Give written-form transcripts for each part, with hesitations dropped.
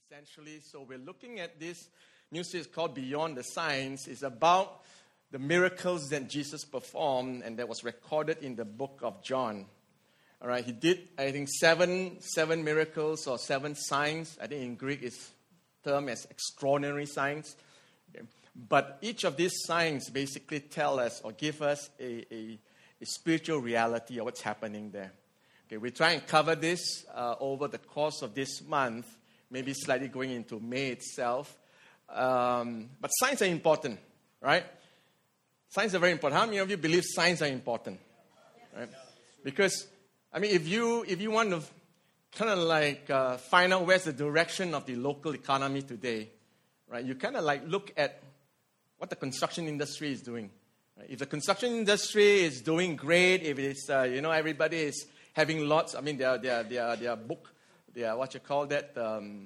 essentially. So we're looking at this new series called Beyond the Signs. It's about the miracles that Jesus performed and that was recorded in the book of John. All right, he did, I think, seven miracles or 7 signs. I think in Greek it's termed as extraordinary signs. Okay. But each of these signs basically tell us or give us a spiritual reality of what's happening there. Okay, we try and cover this over the course of this month, maybe slightly going into May itself. But signs are important, right? Signs are very important. How many of you believe signs are important? Right? Because, I mean, if you want to kind of like find out where's the direction of the local economy today, right? You kind of like look at what the construction industry is doing. Right? If the construction industry is doing great, if it's everybody is having lots. I mean, they are what you call that,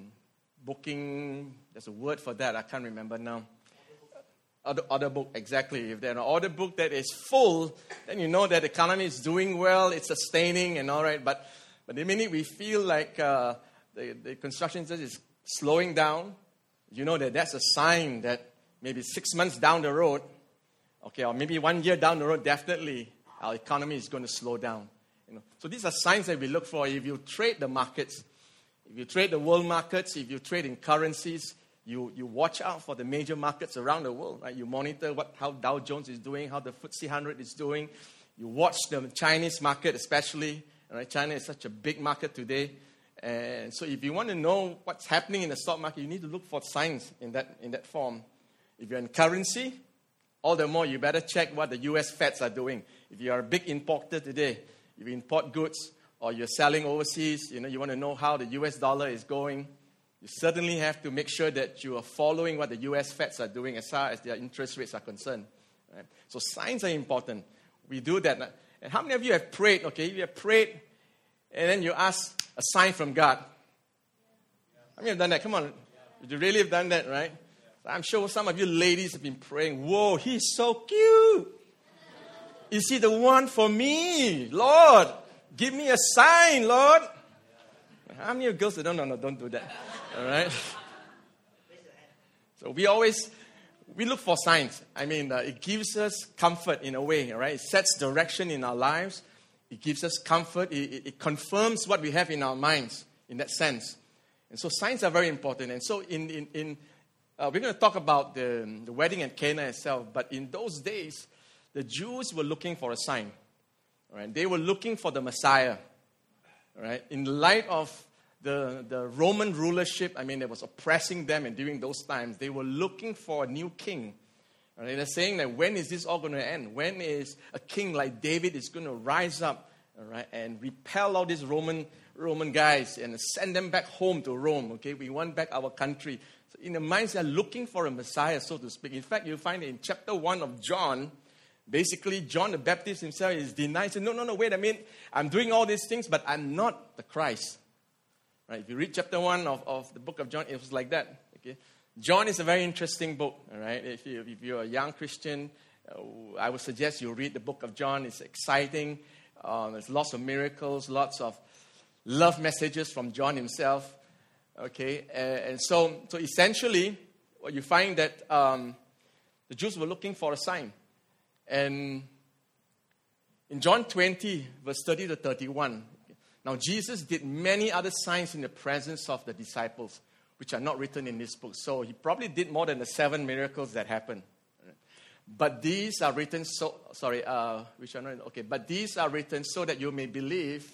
booking. There's a word for that. I can't remember now. Order book, exactly. If they're an order book that is full, then you know that the economy is doing well, it's sustaining and all right. But the minute we feel like the construction industry is slowing down, you know that's a sign that maybe 6 months down the road, okay, or maybe 1 year down the road, definitely our economy is going to slow down. So these are signs that we look for. If you trade the markets, if you trade the world markets, if you trade in currencies, you watch out for the major markets around the world. Right? You monitor how Dow Jones is doing, how the FTSE 100 is doing. You watch the Chinese market especially. Right? China is such a big market today. And so if you want to know what's happening in the stock market, you need to look for signs in that form. If you're in currency, all the more you better check what the US Feds are doing. If you're a big importer today, if you import goods or you're selling overseas, you want to know how the US dollar is going. You certainly have to make sure that you are following what the US Feds are doing as far as their interest rates are concerned. Right? So signs are important. We do that. And how many of you have prayed? Okay, you have prayed and then you ask a sign from God. How many have done that? Come on. You really have done that, right? I'm sure some of you ladies have been praying, whoa, he's so cute. Is he the one for me? Lord, give me a sign, Lord. How many of you girls say, no, don't do that. All right? So we look for signs. I mean, it gives us comfort in a way, right? It sets direction in our lives. It gives us comfort. It confirms what we have in our minds in that sense. And so signs are very important. And so we're going to talk about the wedding at Cana itself. But in those days, the Jews were looking for a sign. Right? They were looking for the Messiah. Right? In light of the Roman rulership, I mean, that was oppressing them, and during those times, they were looking for a new king. Right? They're saying that when is this all going to end? When is a king like David is going to rise up, all right, and repel all these Roman guys and send them back home to Rome? Okay, we want back our country. So in the minds, they're looking for a Messiah, so to speak. In fact, you'll find in chapter 1 of John, basically, John the Baptist himself is denying. Said, no, wait a minute. I'm doing all these things, but I'm not the Christ. Right? If you read chapter 1 of the book of John, it was like that. Okay? John is a very interesting book. All right? If you're a young Christian, I would suggest you read the book of John. It's exciting. There's lots of miracles, lots of love messages from John himself. Okay? And so essentially, what you find that the Jews were looking for a sign. And in John 20, verse 30 to 31, now Jesus did many other signs in the presence of the disciples, which are not written in this book. So he probably did more than the 7 miracles that happened. But these are written But these are written so that you may believe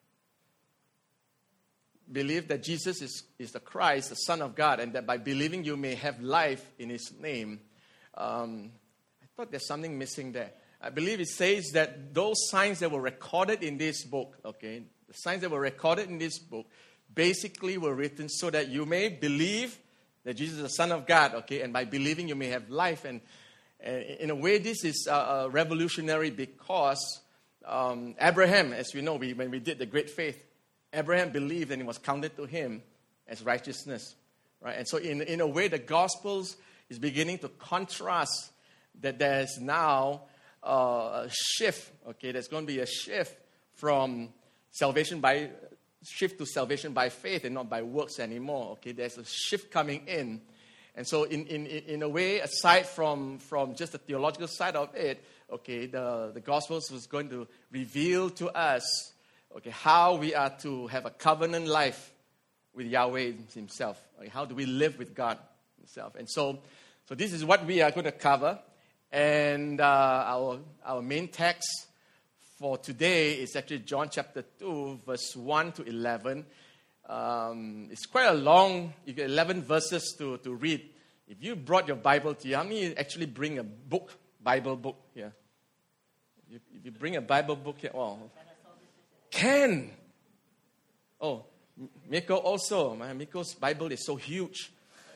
that Jesus is the Christ, the Son of God, and that by believing you may have life in his name. I thought there's something missing there. I believe it says that those signs that were recorded in this book, okay, the signs that were recorded in this book basically were written so that you may believe that Jesus is the Son of God, okay, and by believing you may have life. And in a way, this is revolutionary because Abraham, as we know, when we did the Great Faith, Abraham believed and it was counted to him as righteousness, right? And so in a way, the Gospels is beginning to contrast that there's now a shift, okay? There's going to be a shift from salvation by shift to salvation by faith and not by works anymore. Okay, there's a shift coming in. And so in a way, aside from just the theological side of it, okay, the Gospels was going to reveal to us, okay, how we are to have a covenant life with Yahweh himself. Okay, how do we live with God himself? And so this is what we are going to cover. And our main text for today is actually John chapter 2, verse 1 to 11. It's quite a long, you get 11 verses to read. If you brought your Bible to you, how many actually bring a book, Bible book here? If you bring a Bible book here, oh, Ken! Oh, Miko also. Miko's Bible is so huge.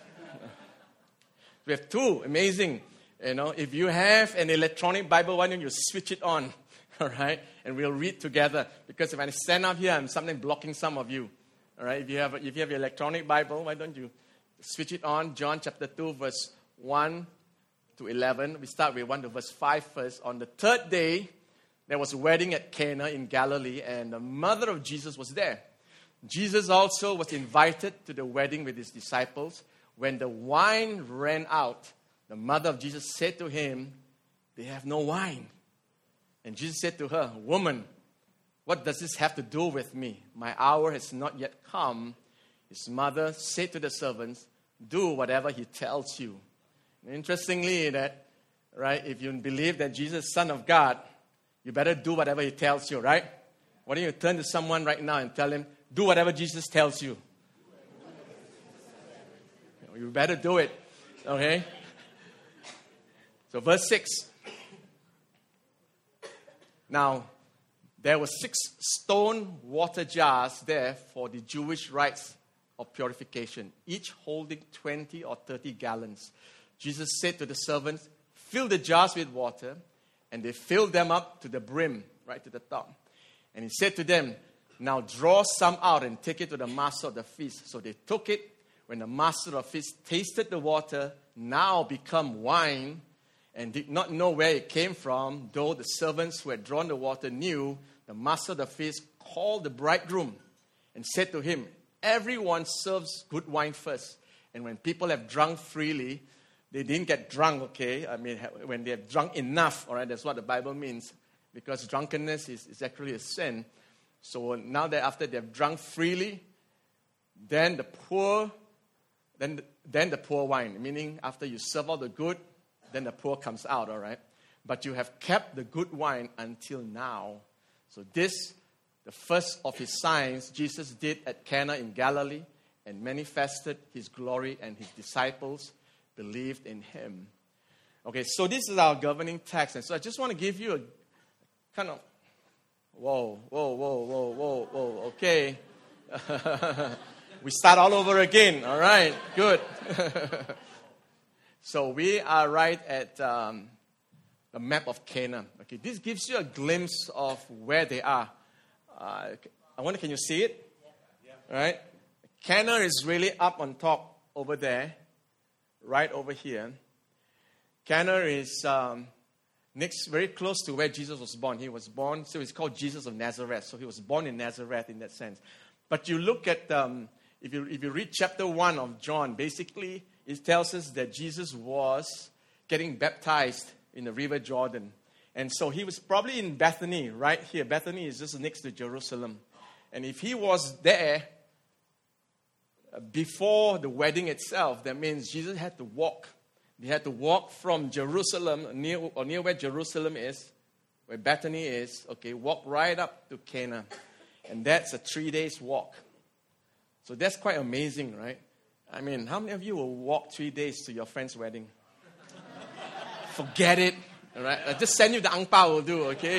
We have two, amazing. If you have an electronic Bible, why don't you switch it on? All right, and we'll read together. Because if I stand up here, I'm something blocking some of you. All right, if you have your electronic Bible, why don't you switch it on? John chapter 2, verse 1 to 11. We start with 1 to verse 5 first. On the third day, there was a wedding at Cana in Galilee, and the mother of Jesus was there. Jesus also was invited to the wedding with his disciples. When the wine ran out, the mother of Jesus said to him, "They have no wine." And Jesus said to her, "Woman, what does this have to do with me? My hour has not yet come." His mother said to the servants, "Do whatever he tells you." And interestingly, if you believe that Jesus is Son of God, you better do whatever he tells you, right? Why don't you turn to someone right now and tell him, do whatever Jesus tells you. You better do it, okay? So verse 6. Now, there were 6 stone water jars there for the Jewish rites of purification, each holding 20 or 30 gallons. Jesus said to the servants, "Fill the jars with water," and they filled them up to the brim, right to the top. And he said to them, "Now draw some out and take it to the master of the feast." So they took it. When the master of the feast tasted the water, now become wine, and did not know where it came from, though the servants who had drawn the water knew, the master of the feast called the bridegroom and said to him, "Everyone serves good wine first, and when people have drunk freely," they didn't get drunk, okay? I mean, when they have drunk enough, all right, that's what the Bible means, because drunkenness is actually a sin. So now that after they have drunk freely, then the poor wine, meaning after you serve all the good, then the poor comes out, all right? But you have kept the good wine until now. So this, the first of his signs Jesus did at Cana in Galilee, and manifested his glory, and his disciples believed in him. Okay, so this is our governing text. And so I just want to give you a kind of, whoa, okay. We start all over again, all right, good. So we are right at the map of Cana. Okay, this gives you a glimpse of where they are. I wonder, can you see it? Yeah. All right. Cana is really up on top over there, right over here. Cana is next, very close to where Jesus was born. He was born, so it's called Jesus of Nazareth. So he was born in Nazareth in that sense. But you look at, if you read chapter 1 of John, basically it tells us that Jesus was getting baptized in the River Jordan. And so he was probably in Bethany, right here. Bethany is just next to Jerusalem. And if he was there before the wedding itself, that means Jesus had to walk. He had to walk from Jerusalem, near where Jerusalem is, where Bethany is, okay, walk right up to Cana. And that's a 3 days walk. So that's quite amazing, right? I mean, how many of you will walk 3 days to your friend's wedding? Forget it, all right? I'll just send you the ang pao will do, okay?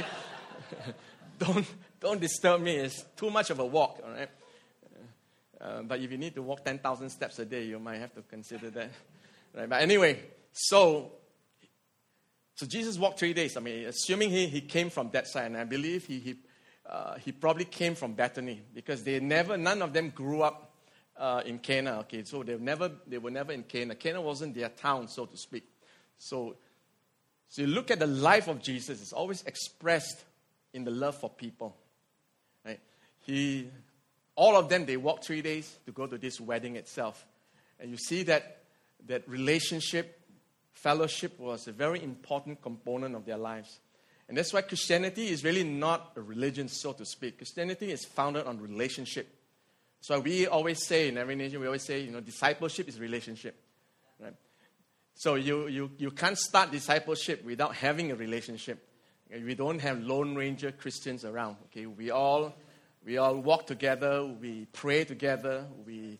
Don't disturb me. It's too much of a walk, all right? But if you need to walk 10,000 steps a day, you might have to consider that. Right? But anyway, so Jesus walked 3 days. I mean, assuming he came from that side, and I believe he probably came from Bethany, because none of them grew up in Cana. Okay, so they were never in Cana. Cana wasn't their town, so to speak. So you look at the life of Jesus; it's always expressed in the love for people. Right? He all of them, they walked 3 days to go to this wedding itself. And you see that relationship, fellowship was a very important component of their lives. And that's why Christianity is really not a religion, so to speak. Christianity is founded on relationship. So we always say, in every nation, we always say, discipleship is relationship. Right? So you can't start discipleship without having a relationship. We don't have Lone Ranger Christians around. Okay, we all walk together, we pray together, we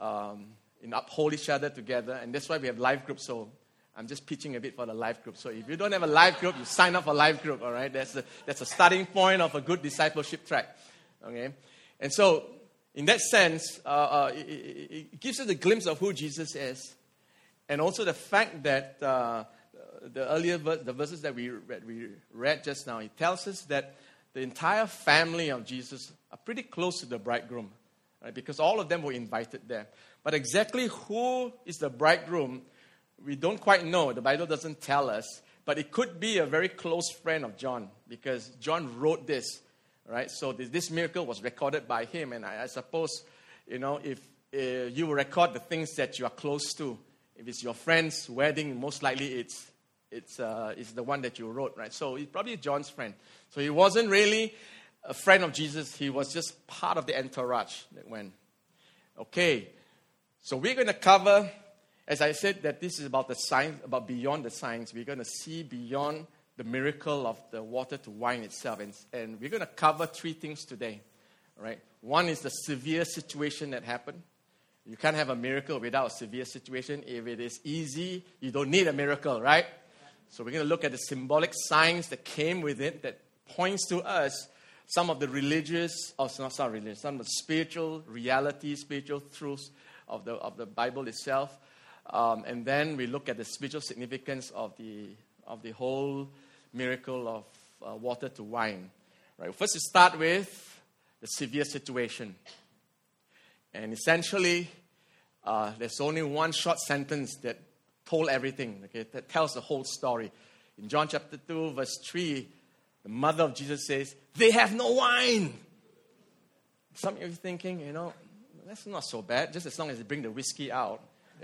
uphold each other together, and that's why we have life groups. So I'm just pitching a bit for the life group. So if you don't have a life group, you sign up for a life group. All right, that's a starting point of a good discipleship track. Okay, and so in that sense, it gives us a glimpse of who Jesus is, and also the fact that the verses that we read just now, it tells us that the entire family of Jesus are pretty close to the bridegroom, right? Because all of them were invited there. But exactly who is the bridegroom, we don't quite know. The Bible doesn't tell us. But it could be a very close friend of John, because John wrote this, right? So this miracle was recorded by him. And I suppose, if you record the things that you are close to, if it's your friend's wedding, most likely it's the one that you wrote, right? So he's probably John's friend. So he wasn't really a friend of Jesus. He was just part of the entourage that went. Okay, so we're going to cover, as I said, that this is about the signs, about beyond the signs. We're going to see beyond the miracle of the water to wine itself. And we're going to cover 3 things today, right? One is the severe situation that happened. You can't have a miracle without a severe situation. If it is easy, you don't need a miracle, right? So we're going to look at the symbolic signs that came with it that points to us some of the some of the spiritual realities, spiritual truths of the Bible itself. And then we look at the spiritual significance of the whole miracle of water to wine. Right. First, we start with the severe situation. And essentially, there's only one short sentence that told everything, okay, that tells the whole story. In John chapter 2, verse 3, the mother of Jesus says, "They have no wine." Some of you are thinking, that's not so bad, just as long as they bring the whiskey out,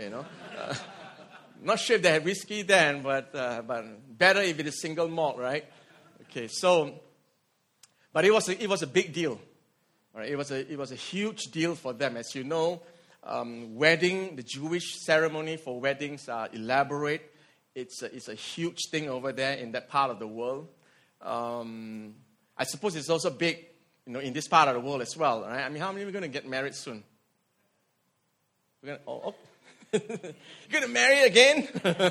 Not sure if they had whiskey then, but better if it is single malt, right? Okay, so, but it was a big deal. Right? It was a huge deal for them. As you know, the Jewish ceremony for weddings are elaborate. It's a huge thing over there in that part of the world. I suppose it's also big, in this part of the world as well. Right? I mean, how many are going to get married soon? You're going to marry again?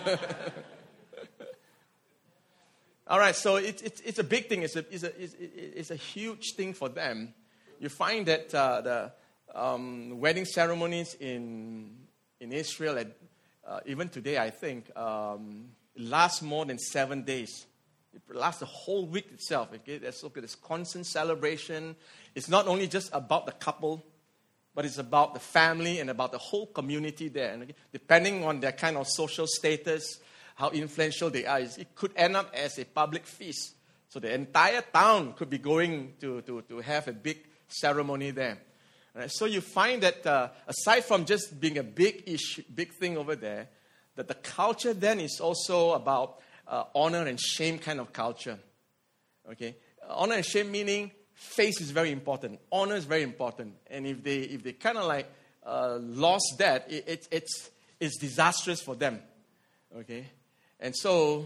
All right, so it's a big thing. It's a huge thing for them. You find that the wedding ceremonies in Israel, even today, I think, last more than 7 days. It lasts the whole week itself. Okay? There's constant celebration. It's not only just about the couple, but it's about the family and about the whole community there. And depending on their kind of social status, how influential they are, it could end up as a public feast. So the entire town could be going to have a big ceremony there. Right? So you find that aside from just being a big thing over there, that the culture then is also about honor and shame kind of culture. Okay, honor and shame meaning face is very important, honor is very important, and if they kind of like lost that, it's disastrous for them. Okay, and so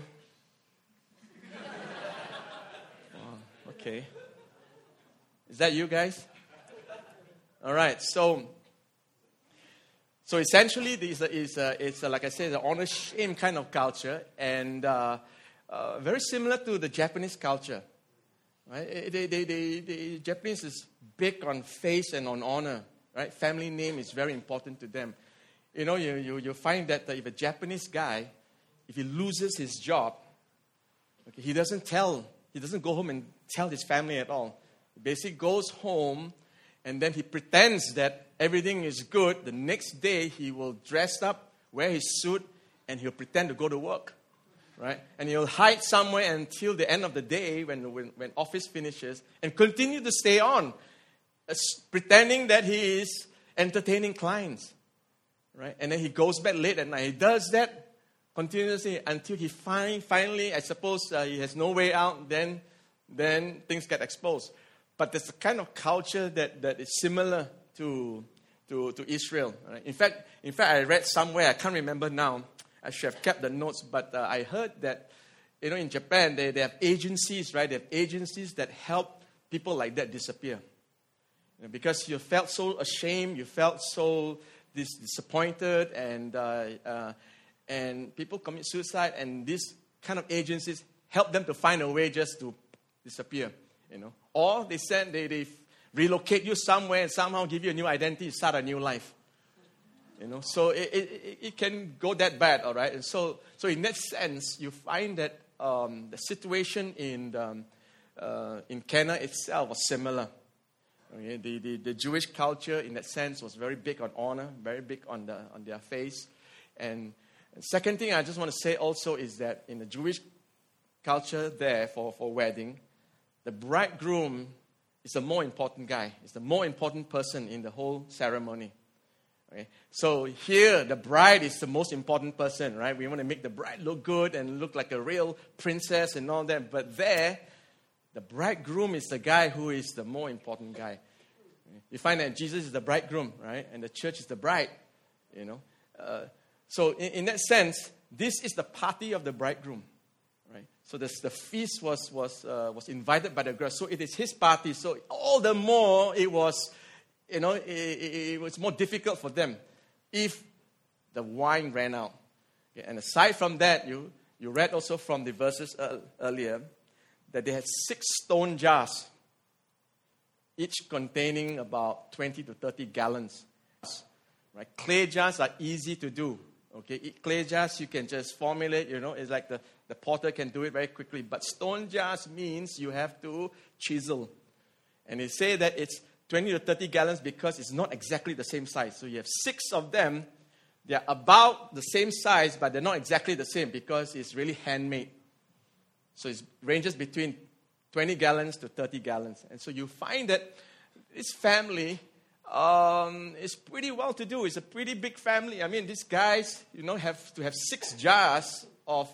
okay, is that you guys? All right, so essentially, it's like I said, the honor shame kind of culture, and very similar to the Japanese culture. Right? The Japanese is big on face and on honor. Right? Family name is very important to them. You find that if a Japanese guy, if he loses his job, okay, he doesn't go home and tell his family at all. He basically goes home, and then he pretends that everything is good. The next day, he will dress up, wear his suit, and he'll pretend to go to work, right? And he'll hide somewhere until the end of the day when office finishes and continue to stay on. pretending that he is entertaining clients, right? And then he goes back late at night. He does that continuously until he finally, I suppose, he has no way out. Then things get exposed. But there's a kind of culture that is similar to Israel. Right? In fact, I read somewhere, I can't remember now. I should have kept the notes, but I heard that, in Japan, they have agencies, right? They have agencies that help people like that disappear. Because you felt so ashamed, you felt so disappointed, and people commit suicide, and these kind of agencies help them to find a way just to disappear, Or they relocate you somewhere and somehow give you a new identity, start a new life. So it can go that bad, all right? And so in that sense, you find that the situation in Cana itself was similar. Okay? The Jewish culture, in that sense, was very big on honor, very big on their faith. And second thing I just want to say also is that in the Jewish culture there for wedding, the bridegroom is the more important guy. It's the more important person in the whole ceremony. Okay? So here, the bride is the most important person, right? We want to make the bride look good and look like a real princess and all that. But there, the bridegroom is the guy who is the more important guy. You find that Jesus is the bridegroom, right? And the church is the bride, So in that sense, this is the party of the bridegroom, right? So the feast was invited by the groom. So it is his party. So all the more it was, it was more difficult for them if the wine ran out. Okay? And aside from that, you read also from the verses earlier that they had 6 stone jars, each containing about 20 to 30 gallons. Right? Clay jars are easy to do. Okay, clay jars you can just formulate, it's like the potter can do it very quickly. But stone jars means you have to chisel. And they say that it's 20 to 30 gallons because it's not exactly the same size. So you have 6 of them. They're about the same size, but they're not exactly the same because it's really handmade. So it ranges between 20 gallons to 30 gallons. And so you find that this family is pretty well to do. It's a pretty big family. I mean, these guys, have to have 6 jars of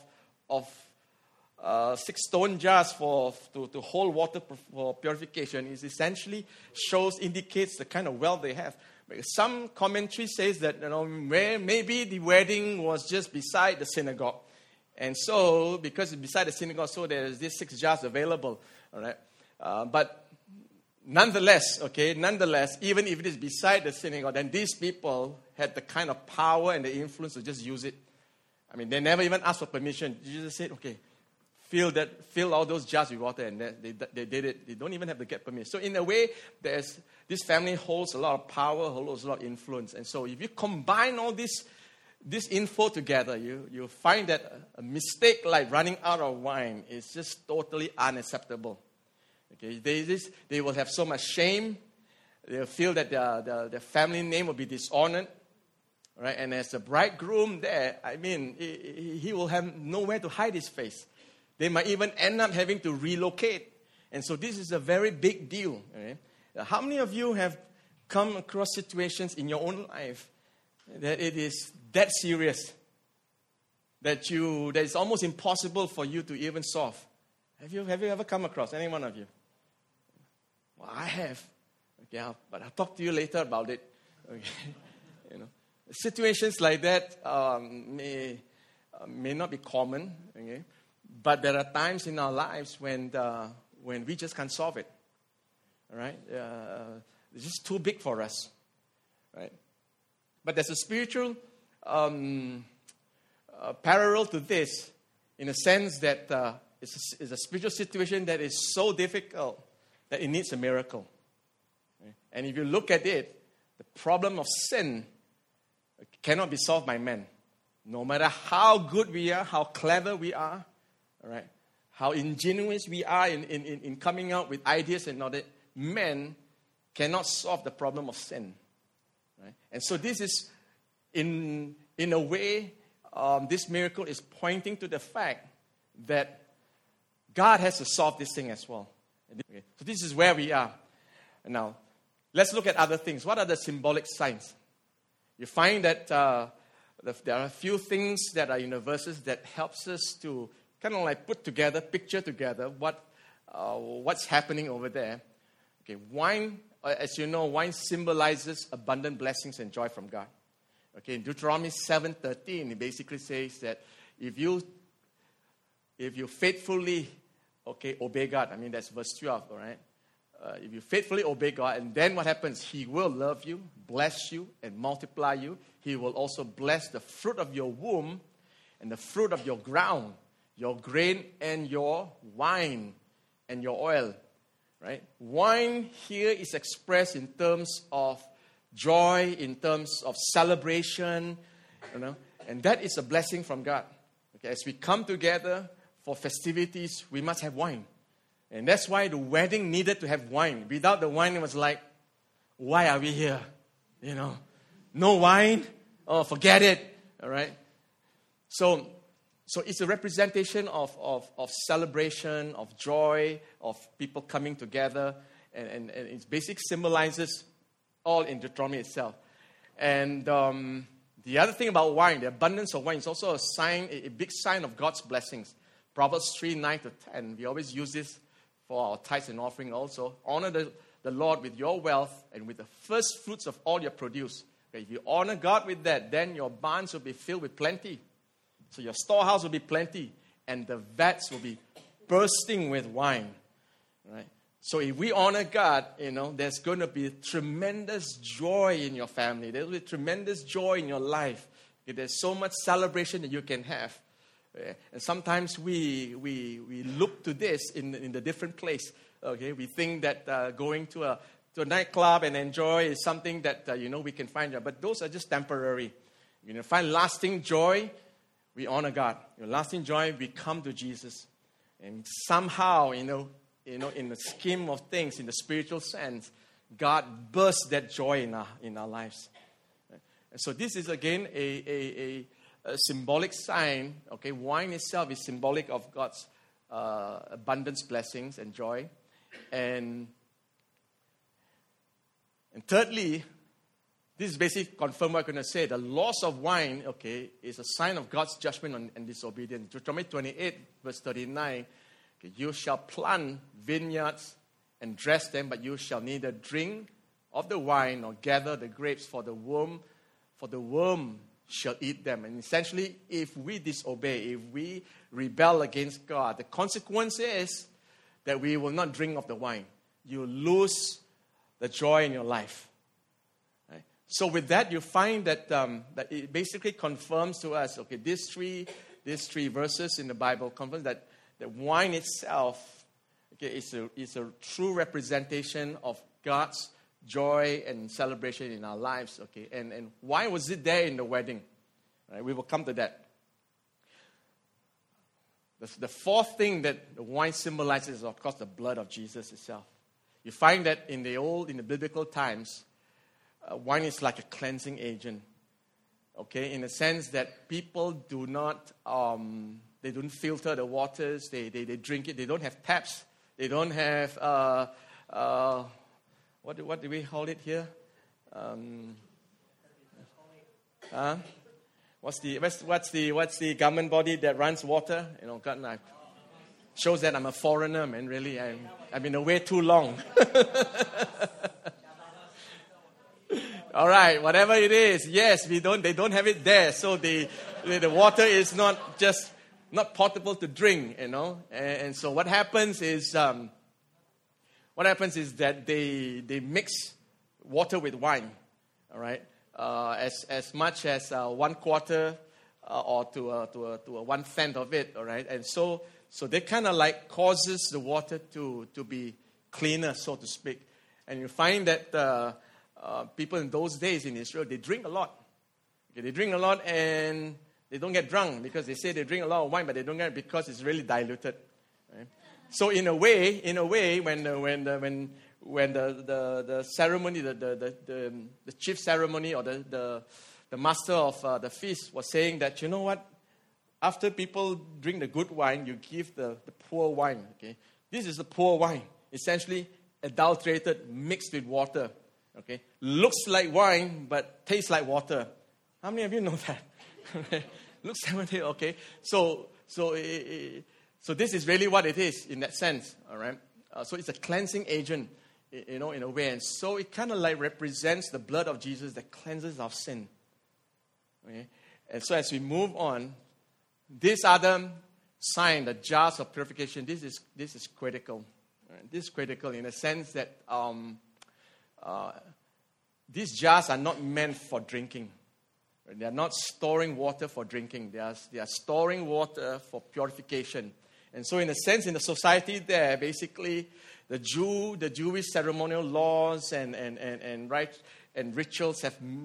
6 stone jars to hold water for purification. It essentially indicates the kind of wealth they have. Some commentary says that maybe the wedding was just beside the synagogue, and so because it's beside the synagogue, so there's these 6 jars available. All right, but nonetheless, even if it is beside the synagogue, then these people had the kind of power and the influence to just use it. I mean, they never even asked for permission. Jesus said, okay, fill all those jars with water, and they did it. They don't even have to get permission. So in a way, this family holds a lot of power, holds a lot of influence. And so if you combine all this info together, you find that a mistake like running out of wine is just totally unacceptable. Okay, they will have so much shame. They'll feel that their family name will be dishonored. Right? And as the bridegroom there, I mean, he will have nowhere to hide his face. They might even end up having to relocate. And so this is a very big deal. Okay? How many of you have come across situations in your own life that it is that serious, that it's almost impossible for you to even solve? Have you ever come across any one of you? Well, I have. Okay, but I'll talk to you later about it. Okay. Situations like that may not be common, okay? But there are times in our lives when we just can't solve it. All right, it's just too big for us, right? But there's a spiritual parallel to this, in a sense that it's a spiritual situation that is so difficult that it needs a miracle. Okay? And if you look at it, the problem of sin cannot be solved by men. No matter how good we are, how clever we are, all right, how ingenious we are in coming out with ideas and all that, men cannot solve the problem of sin. Right? And so this is, in a way, this miracle is pointing to the fact that God has to solve this thing as well. Okay? So this is where we are. Now, let's look at other things. What are the symbolic signs? You find that there are a few things that are in the verses that helps us to kind of like picture together what's happening over there. Okay, wine, as you know, wine symbolizes abundant blessings and joy from God. Okay, in Deuteronomy 7:13, it basically says that if you faithfully, obey God, that's verse 12, all right? If you faithfully obey God, and then what happens? He will love you, bless you, and multiply you. He will also bless the fruit of your womb and the fruit of your ground, your grain and your wine and your oil, right? Wine here is expressed in terms of joy, in terms of celebration, and that is a blessing from God. Okay, as we come together for festivities, we must have wine. And that's why the wedding needed to have wine. Without the wine, it was like, why are we here? No wine? Oh, forget it. All right? So it's a representation of celebration, of joy, of people coming together. And it basically symbolizes all in Deuteronomy itself. And the other thing about wine, the abundance of wine, is also a sign, a big sign of God's blessings. Proverbs 3:9-10. We always use this for our tithes and offering also. Honor the Lord with your wealth and with the first fruits of all your produce. Okay, if you honor God with that, then your barns will be filled with plenty. So your storehouse will be plenty, and the vats will be bursting with wine. Right? So if we honor God, there's going to be tremendous joy in your family. There will be tremendous joy in your life. Okay, there's so much celebration that you can have. And sometimes we look to this in the different place. Okay, we think that going to a nightclub and enjoy is something that we can find. But those are just temporary. Find lasting joy, we honor God. Lasting joy, we come to Jesus, and somehow in the scheme of things, in the spiritual sense, God bursts that joy in our lives. And so this is again a symbolic sign. Okay, wine itself is symbolic of God's abundance, blessings, and joy. And thirdly, this is basically confirm what I'm going to say. The loss of wine, is a sign of God's judgment and disobedience. Deuteronomy 28, verse 39. You shall plant vineyards and dress them, but you shall neither drink of the wine nor gather the grapes, for the worm shall eat them. And essentially, if we disobey, if we rebel against God, the consequence is that we will not drink of the wine. You lose the joy in your life. Right? So with that, you find that it basically confirms to us, these three verses in the Bible confirm that wine itself is a true representation of God's joy and celebration in our lives. And why was it there in the wedding? Right, we will come to that. The fourth thing that the wine symbolizes is, of course, the blood of Jesus itself. You find that in the biblical times, wine is like a cleansing agent. In the sense that people do not, they don't filter the waters. They drink it. They don't have taps. They don't have what do we call it here? What's the government body that runs water? God, shows that I'm a foreigner, man. Really, I've been away too long. All right, whatever it is, yes, they don't have it there, so the water is not potable to drink, And so what happens is that they mix water with wine, all right, as much as 1/4 or to a 1/10 of it, all right, and so they kind of like causes the water to be cleaner, so to speak, and you find that people in those days in Israel, they drink a lot. They drink a lot and they don't get drunk because they say they drink a lot of wine, but they don't get it because it's really diluted. Right? So in a way, when the ceremony, the chief ceremony or the master of the feast was saying that, you know what, after people drink the good wine, you give the poor wine. This is the poor wine, essentially adulterated, mixed with water. Okay, looks like wine, but tastes like water. How many of you know that? Looks like water. Okay, so this is really what it is in that sense. All right, so it's a cleansing agent, in a way, and so it kind of like represents the blood of Jesus that cleanses our sin. Okay, and so as we move on, this other sign, the jars of purification, this is critical. Right? This is critical in the sense that these jars are not meant for drinking. They are not storing water for drinking. They are storing water for purification. And so in a sense, in the society there, basically, the Jewish ceremonial laws and rites and rituals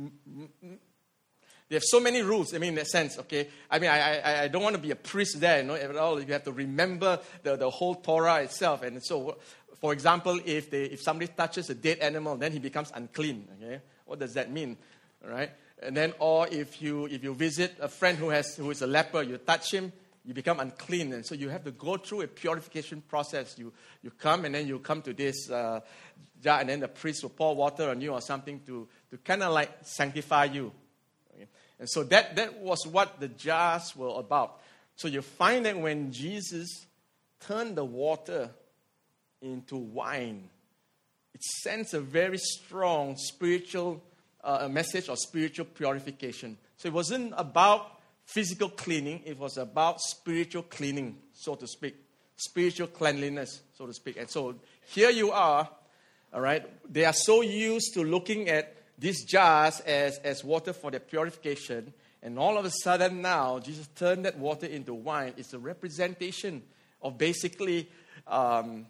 they have so many rules. I mean, in a sense, okay. I mean, I don't want to be a priest there, at all. You have to remember the whole Torah itself. And so, for example, if somebody touches a dead animal, then he becomes unclean. Okay, what does that mean? All right. And then, or if you visit a friend who is a leper, you touch him, you become unclean. And so you have to go through a purification process. You come, and then you come to this jar, and then the priest will pour water on you or something to kind of like sanctify you. Okay? And so that was what the jars were about. So you find that when Jesus turned the water into wine, it sends a very strong spiritual message of spiritual purification. So it wasn't about physical cleaning, it was about spiritual cleaning, so to speak. Spiritual cleanliness, so to speak. And so here you are, all right. They are so used to looking at these jars as water for their purification. And all of a sudden now, Jesus turned that water into wine. It's a representation of basically of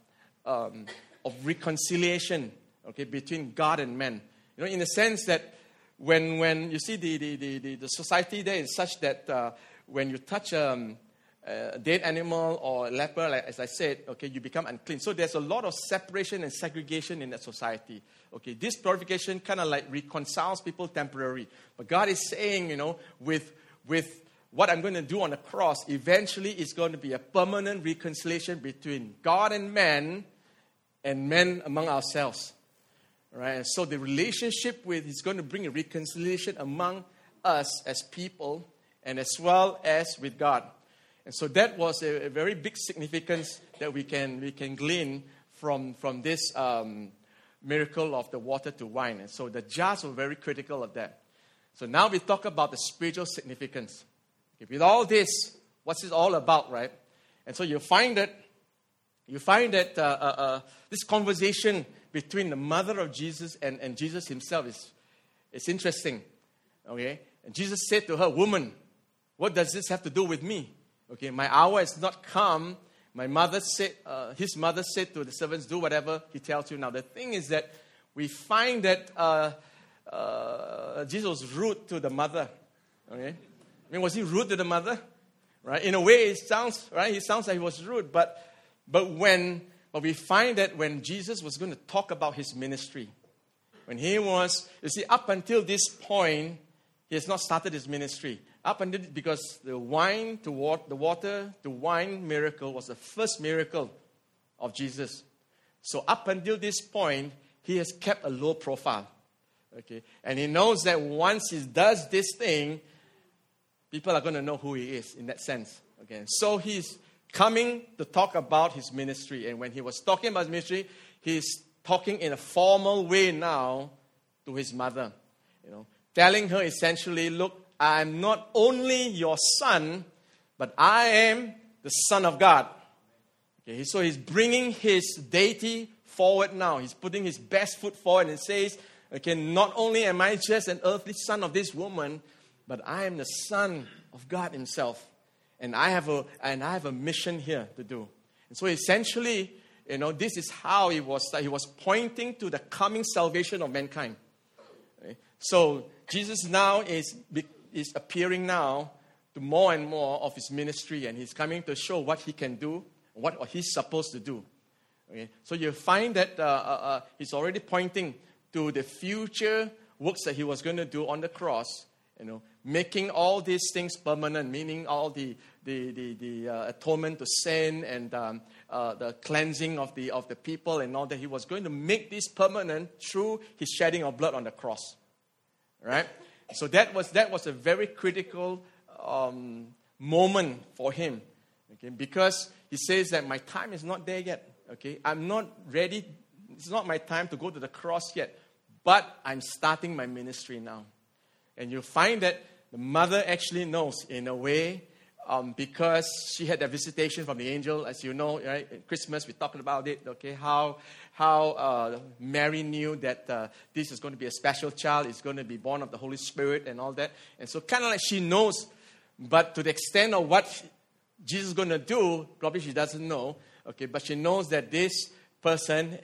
reconciliation, okay, between God and man. In the sense that when you see the society there is such that when you touch a dead animal or a leper, like, as I said, okay, you become unclean. So there's a lot of separation and segregation in that society. Okay, this purification kind of like reconciles people temporarily. But God is saying, with what I'm going to do on the cross, eventually it's going to be a permanent reconciliation between God and men among ourselves. Right? And so the relationship is going to bring a reconciliation among us as people and as well as with God. And so that was a very big significance that we can glean from this miracle of the water to wine. And so the jars were very critical of that. So now we talk about the spiritual significance. Okay, with all this, what's it all about, right? And so you find that this conversation between the mother of Jesus and Jesus himself is interesting. Okay? And Jesus said to her, "Woman, what does this have to do with me? Okay, my hour has not come." His mother said to the servants, "Do whatever he tells you." Now the thing is that we find that Jesus was rude to the mother. Okay? I mean, was he rude to the mother? Right? In a way, it sounds right. It sounds like he was rude, but we find that when Jesus was going to talk about his ministry, when he was, up until this point, he has not started his ministry. Because the water to wine miracle was the first miracle of Jesus. So up until this point, he has kept a low profile. Okay, and he knows that once he does this thing, people are going to know who he is in that sense. Okay, so he's coming to talk about his ministry. And when he was talking about his ministry, he's talking in a formal way now to his mother. Telling her essentially, look, I'm not only your son, but I am the Son of God. Okay, so he's bringing his deity forward now. He's putting his best foot forward and says, okay, not only am I just an earthly son of this woman, but I am the Son of God himself. And I have a mission here to do. And so essentially, this is how he was pointing to the coming salvation of mankind. Okay? So Jesus now is appearing now to more and more of his ministry, and he's coming to show what he can do, what he's supposed to do. Okay? So you find that he's already pointing to the future works that he was going to do on the cross, making all these things permanent, meaning all the atonement to sin and the cleansing of the people and all that. He was going to make this permanent through his shedding of blood on the cross, right? So that was a very critical moment for him, okay? Because he says that my time is not there yet, okay? I'm not ready. It's not my time to go to the cross yet, but I'm starting my ministry now. And you'll find that the mother actually knows in a way, because she had a visitation from the angel, as you know, right? At Christmas, we're talking about it, okay? How Mary knew that this is going to be a special child, it's going to be born of the Holy Spirit and all that. And so kind of like she knows, but to the extent of what Jesus is going to do, probably she doesn't know, okay? But she knows that this person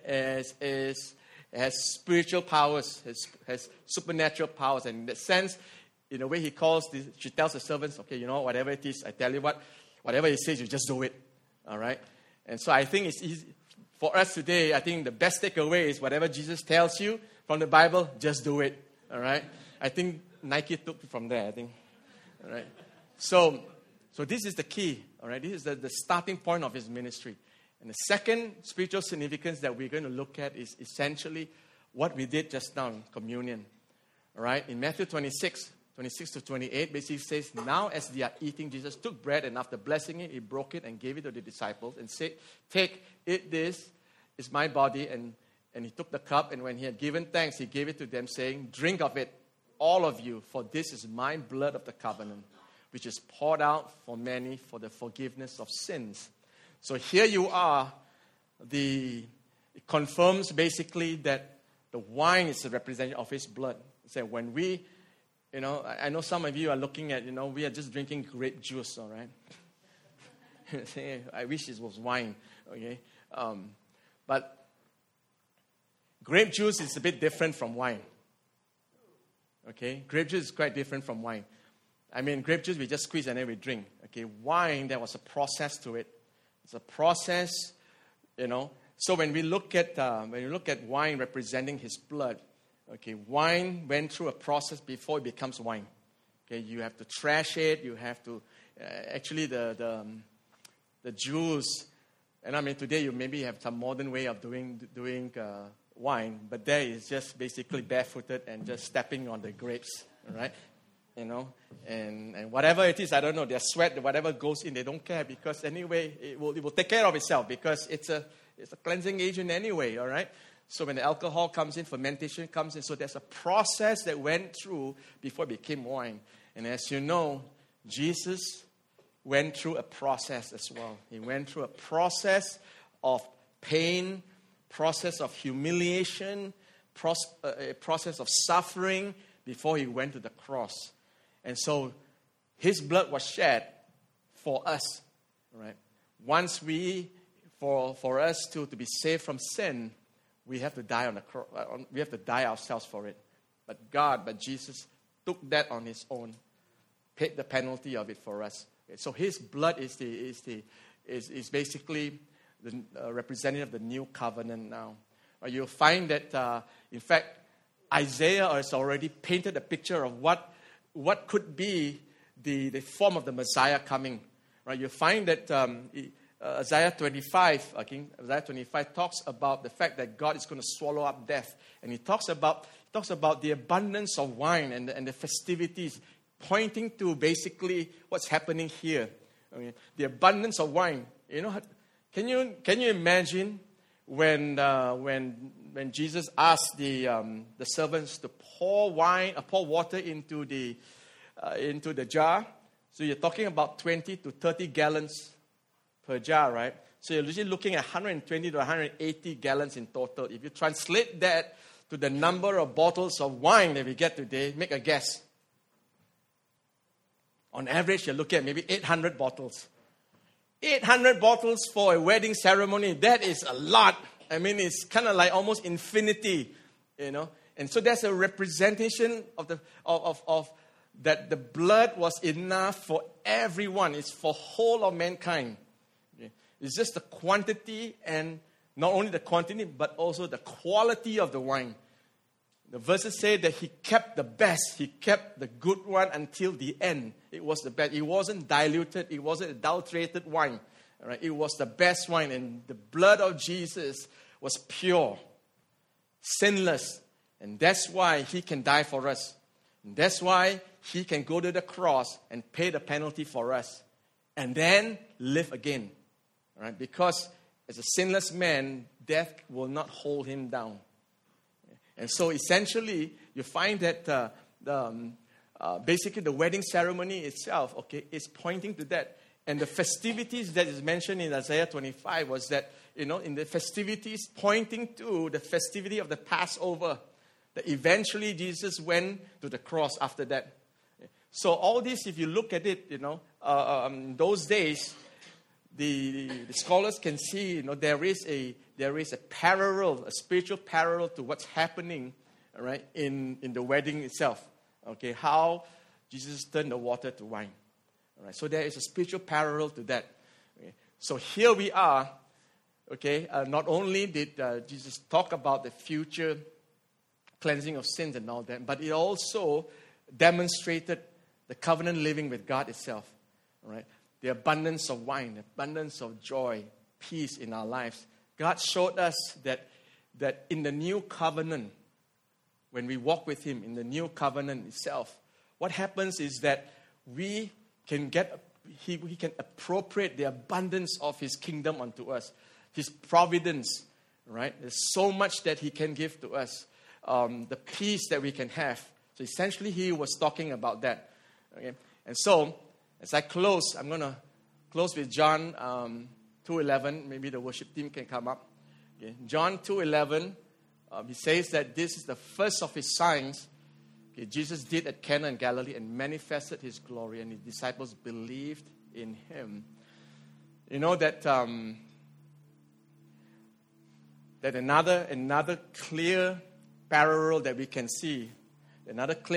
has spiritual powers, has supernatural powers. And in that sense, in a way, she tells the servants, okay, whatever it is, I tell you whatever he says, you just do it. All right? And so I think it's easy. For us today, I think the best takeaway is whatever Jesus tells you from the Bible, just do it. All right? I think Nike took it from there, I think. All right? So this is the key. All right? This is the starting point of his ministry. And the second spiritual significance that we're going to look at is essentially what we did just now in communion. All right? In Matthew 26 to 28, basically says, now as they are eating, Jesus took bread, and after blessing it, he broke it and gave it to the disciples and said, take, eat this, is my body. And he took the cup, and when he had given thanks, he gave it to them, saying, drink of it, all of you, for this is my blood of the covenant, which is poured out for many for the forgiveness of sins. So here you are. It confirms basically that the wine is a representative of his blood. So when we, I know some of you are looking at, we are just drinking grape juice, all right? I wish it was wine, okay? But grape juice is a bit different from wine, okay? Grape juice is quite different from wine. I mean, grape juice, we just squeeze and then we drink, okay? Wine, there was a process to it. It's a process, So when we look at wine representing his blood, okay, wine went through a process before it becomes wine. Okay, you have to trash it. You have to actually the juice. And I mean today you maybe have some modern way of doing wine, but there is just basically barefooted and just stepping on the grapes, right? And whatever it is, I don't know, their sweat, whatever goes in, they don't care, because anyway, it will take care of itself, because it's a cleansing agent anyway, all right? So when the alcohol comes in, fermentation comes in, so there's a process that went through before it became wine. And as you know, Jesus went through a process as well. He went through a process of pain, process of humiliation, a process of suffering before he went to the cross. And so his blood was shed for us, right? Once for us to be saved from sin, we have to die on the cross. We have to die ourselves for it. But Jesus took that on his own, paid the penalty of it for us. So his blood is basically the representative of the new covenant now. You'll find that, in fact, Isaiah has already painted a picture of what could be the form of the Messiah coming. Right? You'll find that Isaiah 25 talks about the fact that God is going to swallow up death, and he talks about the abundance of wine and the festivities, pointing to basically what's happening here. I mean, the abundance of wine. Can you imagine when Jesus asked the servants to pour water into the jar? So you're talking about 20 to 30 gallons per jar, right? So you're usually looking at 120 to 180 gallons in total. If you translate that to the number of bottles of wine that we get today, make a guess. On average, you're looking at maybe 800 bottles. 800 bottles for a wedding ceremony, that is a lot. I mean, it's kind of like almost infinity, And so there's a representation of that the blood was enough for everyone. It's for whole of mankind. Okay? It's just the quantity, and not only the quantity, but also the quality of the wine. The verses say that he kept the best. He kept the good one until the end. It was the best. It wasn't diluted. It wasn't adulterated wine. All right? It was the best wine. And the blood of Jesus was pure, sinless. And that's why he can die for us. And that's why he can go to the cross and pay the penalty for us. And then live again. All right? Because as a sinless man, death will not hold him down. And so essentially, you find that basically the wedding ceremony itself, okay, is pointing to that. And the festivities that is mentioned in Isaiah 25 was that, in the festivities pointing to the festivity of the Passover, that eventually Jesus went to the cross after that. So all this, if you look at it, those days, the scholars can see, there is a parallel, a spiritual parallel to what's happening, all right, in the wedding itself. Okay, how Jesus turned the water to wine. All right, so there is a spiritual parallel to that. Okay. So here we are. Okay, not only did Jesus talk about the future cleansing of sins and all that, but it also demonstrated the covenant living with God itself. All right. The abundance of wine, the abundance of joy, peace in our lives. God showed us that in the new covenant, when we walk with Him in the new covenant itself, what happens is that we can we can appropriate the abundance of His kingdom unto us, His providence, right? There's so much that He can give to us, the peace that we can have. So essentially, He was talking about that. Okay? And so, as I close, I'm going to close with John 2:11. Maybe the worship team can come up. Okay. John 2:11, he says that this is the first of His signs Jesus did at Cana in Galilee and manifested His glory, and His disciples believed in Him. You know that that another clear parallel that we can see, in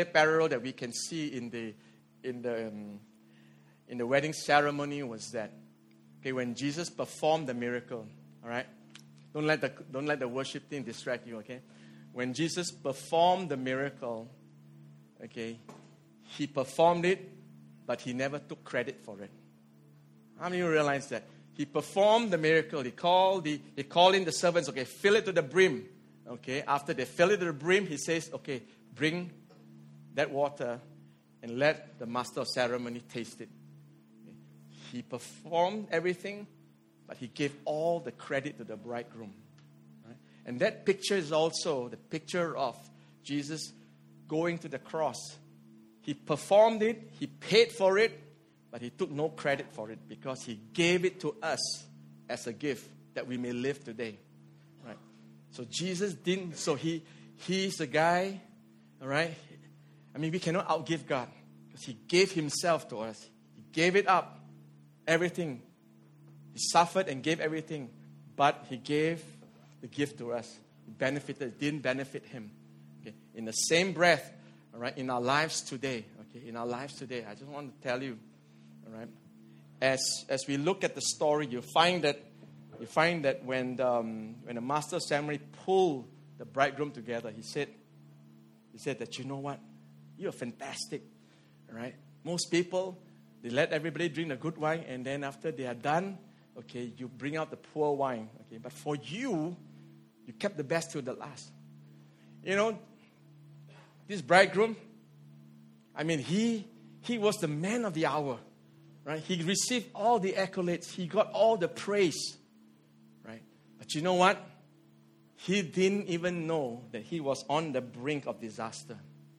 the wedding ceremony was that, okay, when Jesus performed the miracle, all right? Don't let the worship team distract you, okay? When Jesus performed the miracle, okay, He performed it, but He never took credit for it. How many of you realize that? He performed the miracle. He called in the servants, okay, fill it to the brim. Okay, after they fill it to the brim, He says, okay, bring that water and let the master of ceremony taste it. Okay. He performed everything, but He gave all the credit to the bridegroom. Right? And that picture is also the picture of Jesus going to the cross. He performed it, He paid for it, but He took no credit for it because He gave it to us as a gift that we may live today. Right? So Jesus didn't, so He's a guy, all right? I mean, we cannot outgive God because He gave Himself to us. He gave it up, everything. He suffered and gave everything, but He gave the gift to us. It didn't benefit Him. Okay? In the same breath, all right, in our lives today, I just want to tell you, all right, as we look at the story, you find that when the master of ceremony pulled the bridegroom together, he said that, you know what, you're fantastic, all right. Most people, they let everybody drink the good wine, and then after they are done, okay, you bring out the poor wine, okay. But for you kept the best till the last. You know, this bridegroom, I mean, he was the man of the hour, right? He received all the accolades. He got all the praise, right? But you know what? He didn't even know that he was on the brink of disaster.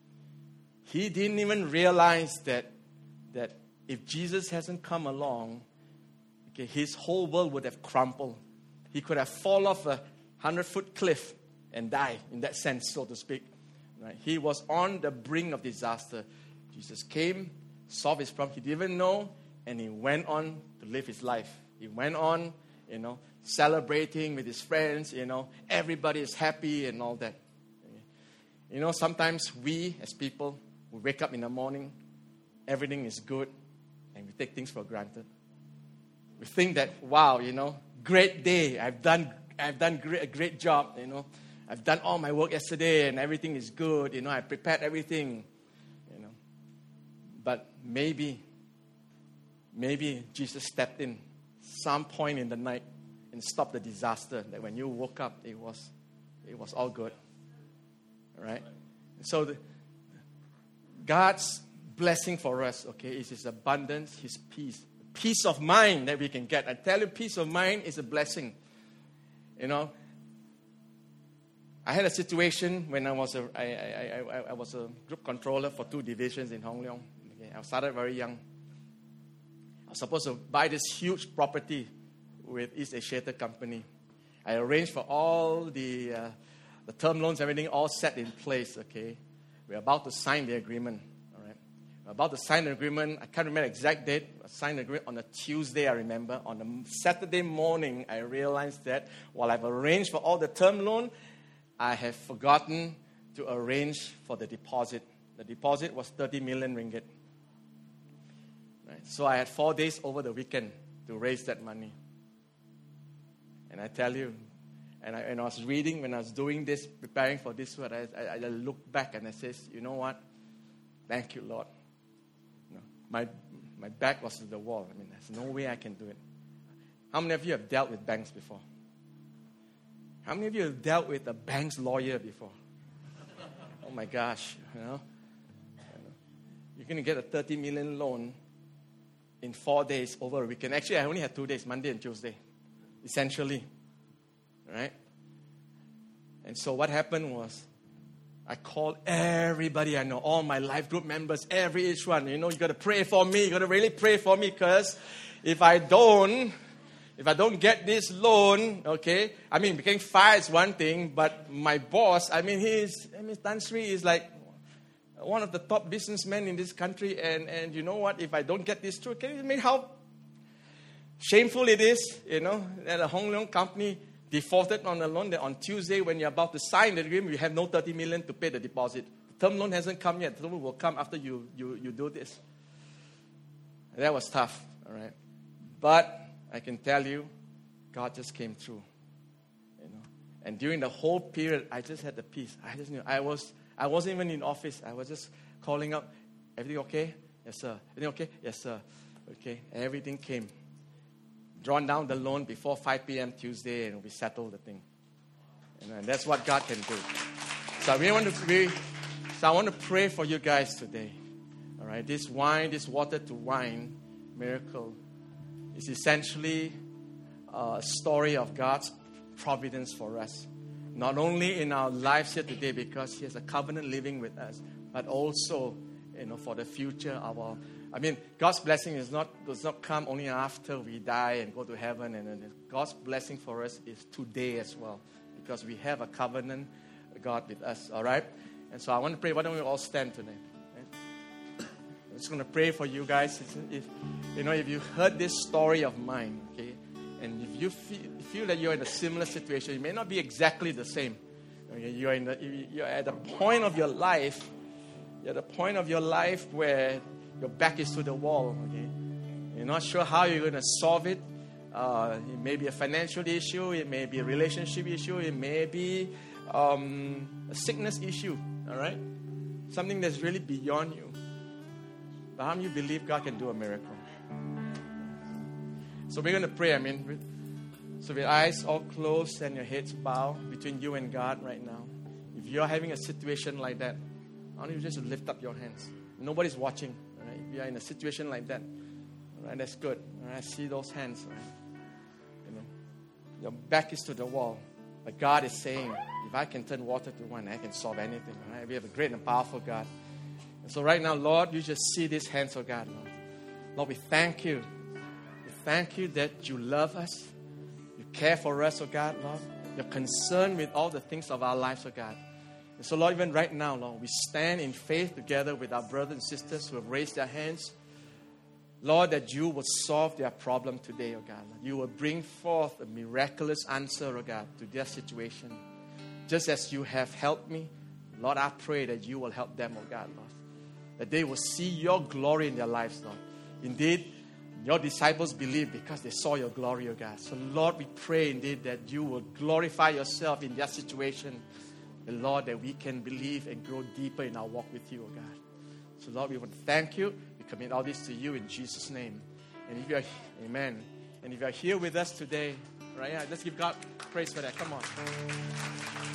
He didn't even realize that if Jesus hasn't come along, okay, his whole world would have crumbled. He could have fallen off a 100-foot cliff and died, in that sense, so to speak. Right? He was on the brink of disaster. Jesus came, solved his problem. He didn't even know, and he went on to live his life. He went on, celebrating with his friends. Everybody is happy and all that. Sometimes we, as people, we wake up in the morning, everything is good, and we take things for granted. We think that, wow, great day. I've done a great job. I've done all my work yesterday and everything is good. I prepared everything. But maybe Jesus stepped in some point in the night and stopped the disaster. That when you woke up, it was all good. All right? So God's blessing for us, is His abundance, His peace of mind that we can get. I tell you, peace of mind is a blessing. I had a situation when I was a group controller for 2 divisions in Hong Leong. I started very young. I was supposed to buy this huge property with East Asiatic Company. I arranged for all the term loans, everything all set in place. We're about to sign the agreement. All right, we're about to sign the agreement. I can't remember the exact date. I signed the agreement on a Tuesday. I remember on a Saturday morning, I realized that while I've arranged for all the term loan, I have forgotten to arrange for the deposit. The deposit was 30 million ringgit. Right? So I had 4 days over the weekend to raise that money. And I tell you, and I was reading, when I was doing this, preparing for this word, I looked back and I said, you know what? Thank you, Lord. My back was to the wall. There's no way I can do it. How many of you have dealt with banks before? How many of you have dealt with a bank's lawyer before? Oh my gosh, You're going to get a 30 million loan in 4 days over a weekend. Actually, I only had 2 days, Monday and Tuesday, essentially. Right? And so what happened was, I called everybody I know, all my life group members, each one. You got to pray for me. You got to really pray for me, because if I don't get this loan, getting fired is one thing, but my boss, Tan Sri is like one of the top businessmen in this country, and you know what, if I don't get this through, can you imagine how shameful it is, that a Hong Leong company defaulted on a loan that on Tuesday when you're about to sign the agreement, you have no 30 million to pay the deposit. The term loan hasn't come yet. The term loan will come after you do this. That was tough, all right? But I can tell you, God just came through. And during the whole period, I just had the peace. I just knew. I wasn't even in office. I was just calling up, everything okay? Yes, sir. Everything okay? Yes, sir. Okay. Everything came. Drawn down the loan before 5 p.m. Tuesday, and we settled the thing. And that's what God can do. So I want to pray for you guys today. All right. This water to wine miracle is essentially a story of God's providence for us. Not only in our lives here today, because He has a covenant living with us, but also, for the future of our. God's blessing does not come only after we die and go to heaven. And God's blessing for us is today as well, because we have a covenant God with us. All right. And so I want to pray. Why don't we all stand today? Right? I'm just going to pray for you guys. If you heard this story of mine, and if you feel that you're in a similar situation, it may not be exactly the same. You're at a point of your life. You're at a point of your life where your back is to the wall. You're not sure how you're going to solve it. It may be a financial issue. It may be a relationship issue. It may be a sickness issue. All right, something that's really beyond you. But how do you believe God can do a miracle? So we're going to pray. So with eyes all closed and your heads bowed between you and God right now. If you're having a situation like that, I want you just to lift up your hands. Nobody's watching. Right? If you're in a situation like that, all right, that's good. All right, I see those hands. Right? Your back is to the wall. But God is saying, if I can turn water to wine, I can solve anything. All right? We have a great and powerful God. And so right now, Lord, you just see these hands, oh God, Lord. Lord, we thank you. We thank you that you love us. You care for us, oh God, Lord. You're concerned with all the things of our lives, oh God. And so, Lord, even right now, Lord, we stand in faith together with our brothers and sisters who have raised their hands. Lord, that you will solve their problem today, oh God. You will bring forth a miraculous answer, oh God, to their situation. Just as you have helped me, Lord, I pray that you will help them, oh God, Lord. That they will see your glory in their lives, Lord. Indeed, Your disciples believed because they saw your glory, O God. So, Lord, we pray indeed that you will glorify yourself in their situation. And, Lord, that we can believe and grow deeper in our walk with you, O God. So, Lord, we want to thank you. We commit all this to you in Jesus' name. And if you are, amen. And if you are here with us today, right, let's give God praise for that. Come on.